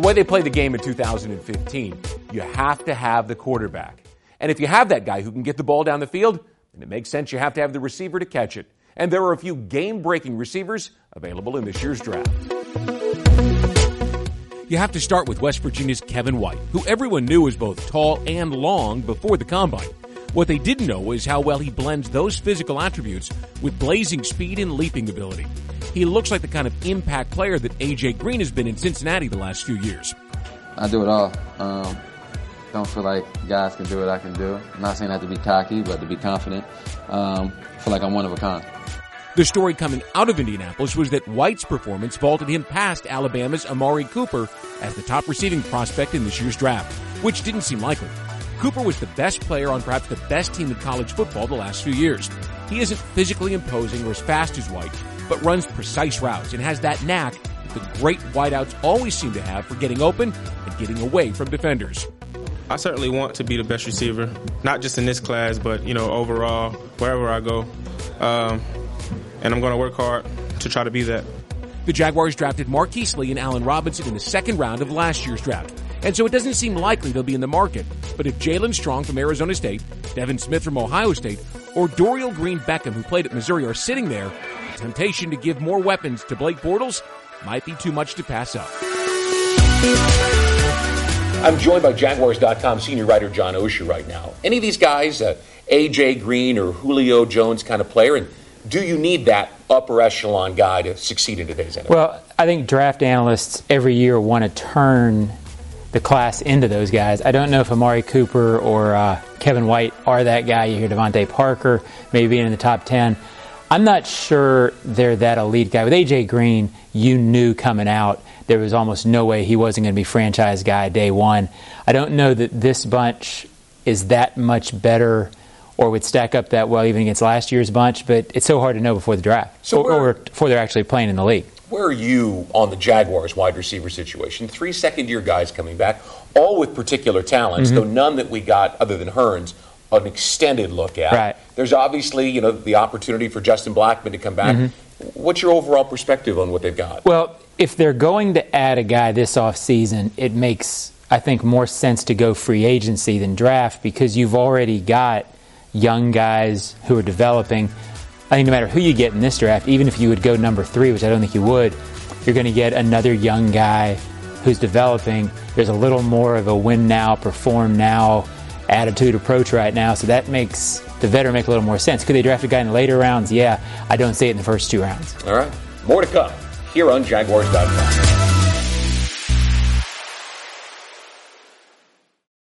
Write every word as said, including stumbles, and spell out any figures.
way they played the game in two thousand fifteen, you have to have the quarterback. And if you have that guy who can get the ball down the field, then it makes sense you have to have the receiver to catch it. And there are a few game-breaking receivers available in this year's draft. You have to start with West Virginia's Kevin White, who everyone knew was both tall and long before the combine. What they didn't know is how well he blends those physical attributes with blazing speed and leaping ability. He looks like the kind of impact player that A J Green has been in Cincinnati the last few years. I do it all. Um, don't feel like guys can do what I can do. I'm not saying I have to be cocky, but to be confident. Um, I feel like I'm one of a kind. The story coming out of Indianapolis was that White's performance vaulted him past Alabama's Amari Cooper as the top receiving prospect in this year's draft, which didn't seem likely. Cooper was the best player on perhaps the best team in college football the last few years. He isn't physically imposing or as fast as White, but runs precise routes and has that knack that the great wideouts always seem to have for getting open and getting away from defenders. I certainly want to be the best receiver, not just in this class, but, you know, overall, wherever I go. Um, and I'm going to work hard to try to be that. The Jaguars drafted Marquise Lee and Allen Robinson in the second round of last year's draft. And so it doesn't seem likely they'll be in the market. But if Jalen Strong from Arizona State, Devin Smith from Ohio State, or Dorial Green-Beckham, who played at Missouri, are sitting there, the temptation to give more weapons to Blake Bortles might be too much to pass up. I'm joined by Jaguars dot com senior writer John Oehser right now. Any of these guys, uh, A J Green or Julio Jones kind of player, and do you need that upper echelon guy to succeed in today's N F L? Well, I think draft analysts every year want to turn the class into those guys. I don't know if Amari Cooper or uh, Kevin White are that guy. You hear Devontae Parker maybe being in the top ten. I'm not sure they're that elite guy. With A J Green, you knew coming out there was almost no way he wasn't going to be franchise guy day one. I don't know that this bunch is that much better or would stack up that well even against last year's bunch, but it's so hard to know before the draft, so or, or before they're actually playing in the league. Where are you on the Jaguars wide receiver situation? Three second-year guys coming back, all with particular talents, mm-hmm. though none that we got, other than Hearns, an extended look at. Right. There's obviously, you know, the opportunity for Justin Blackmon to come back. Mm-hmm. What's your overall perspective on what they've got? Well, if they're going to add a guy this offseason, it makes, I think, more sense to go free agency than draft because you've already got young guys who are developing. I think no matter who you get in this draft, even if you would go number three, which I don't think you would, you're going to get another young guy who's developing. There's a little more of a win now, perform now attitude approach right now, so that makes the veteran make a little more sense. Could they draft a guy in the later rounds? Yeah. I don't see it in the first two rounds. All right. More to come here on Jaguars dot com.